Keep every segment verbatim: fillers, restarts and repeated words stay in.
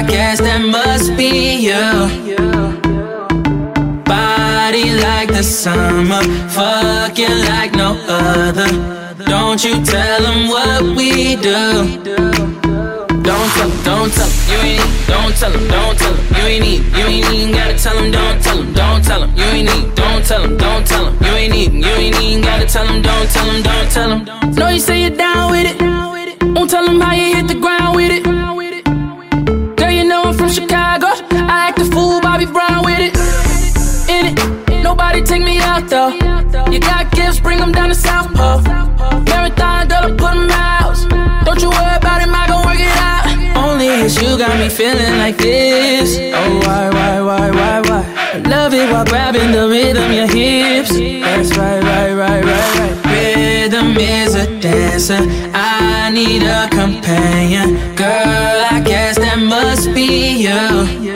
I guess that must be you. Body like the summer, fucking like no other. Don't you tell them what we do. Don't tell them, don't tell them, you ain't need. Don't tell them, don't tell them, you ain't need. You ain't even gotta tell them, don't tell them, don't tell them, you ain't need. Don't tell them, don't tell them, you ain't need. You ain't even gotta tell them, don't tell them, don't tell them. Know you say you're down with it. Won't tell them how you hit the ground with it. Girl, you know I'm from Chicago. I act a fool, Bobby Brown with it. In it, nobody take me out though. You got gifts, bring them down to South Pole. Marathon, girl, I put them out. Don't you worry about it, I gon' work it out. Only it's you got me feeling like this. Oh, why, why, why, why, why? I love it while grabbing the rhythm, your hips. That's right, right, right, right, right. Rhythm is a dancer. I need a companion. Girl, I guess that must be you.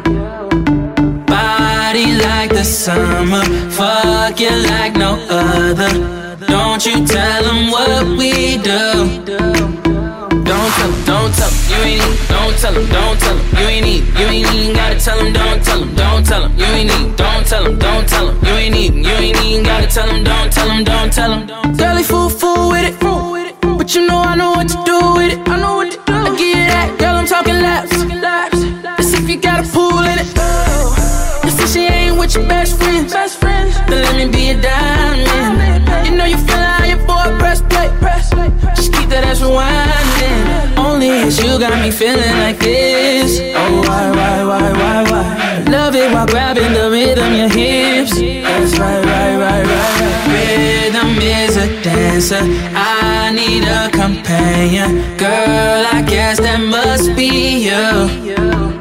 Body like the summer, fuck you like no other. Don't you tell them what we do. Don't tell them, don't tell them, you ain't need. Don't tell them, don't tell them, you ain't need. You ain't even gotta tell them, don't tell them, don't tell them, you ain't need. Don't tell them, don't tell them, you ain't need. You ain't even gotta tell them, don't tell them, don't tell them. Girlie fool, fool with it, but you know I know what to do with it. I know what to do. I give you that, girl, I'm talking laps. Let's see if you got a pool in it. You see she ain't with your best friends, best friends. Then let me be a diamond. You know you feel like your boy press play, press play. Just keep that ass rewinding. Only it's you got me feeling like this. Oh, why, why, why, why, why? Love it while grabbing the rhythm, your hips. That's right, right, right, right, right. Rhythm is a dancer. I need a companion. Girl, I guess that must be you.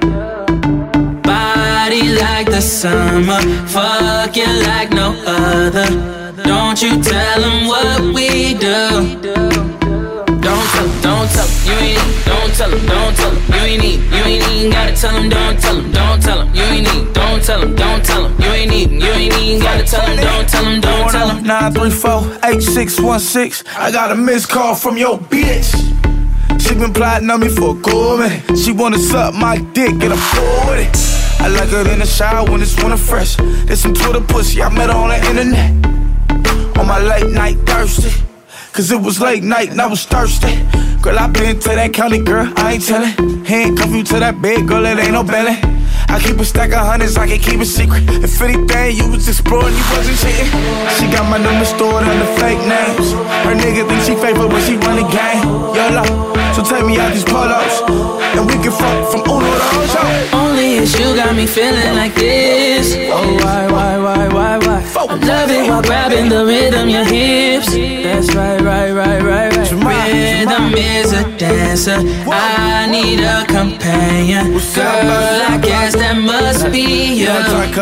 Body like the summer, fucking like no other. Don't you tell them what we do. Don't tell them, don't tell them, you ain't need. Don't tell them, don't tell them, you ain't need. You ain't even gotta tell them, don't tell them, don't tell them, you ain't need. Don't tell them, don't tell them, you ain't need. You ain't even gotta tell them, don't tell them, don't tell them. nine three four, eight six one six. I got a missed call from your bitch. She been plotting on me for a cool minute. She wanna suck my dick and I'm cool with it. I like her in the shower when it's winter fresh. There's some Twitter pussy, I met her on the internet. On my late night thirsty, cause it was late night and I was thirsty. Girl, I been to that county, girl, I ain't tellin'. Handcuff you to that bed, girl, it ain't no belly. I keep a stack of hundreds, I can keep it secret. If anything, you was exploring, you wasn't cheating. She got my number stored under fake names. Her nigga think she favorite when she run the game. YOLO, so take me out these polos, and we can fuck from Uno to Ojo. Only it's you got me feeling like this. Oh, why, why, why, why, why? I love it while grabbing the rhythm, your hips. That's right, right, right, right, right. Rhythm is a dancer. I need a companion. Girl, I guess that must be you.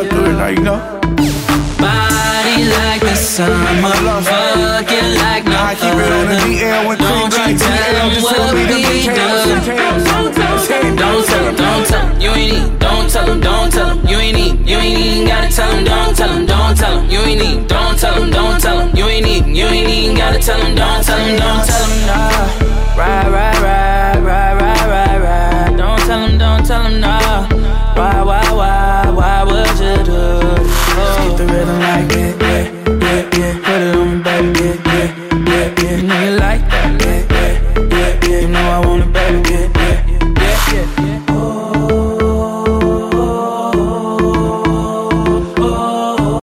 Body like the summer, fucking like no other. Don't you tell them what we do. Don't tell them, don't tell them, you ain't need. Don't tell them, don't tell them, you ain't need. You ain't even gotta tell them, don't tell them, don't tell them, you ain't need. Don't tell them, don't tell them, you ain't need. You ain't even gotta tell them, don't tell them, don't tell them, no. Right, right, right, right, right, right, right. Don't tell them, don't tell them, no. Why, why, why, why would you do it? Keep the rhythm like it, yeah, yeah, yeah. Put it on me, baby, yeah, yeah, yeah, yeah. You know you like that, yeah, yeah, yeah, yeah. you know I want it, baby, yeah.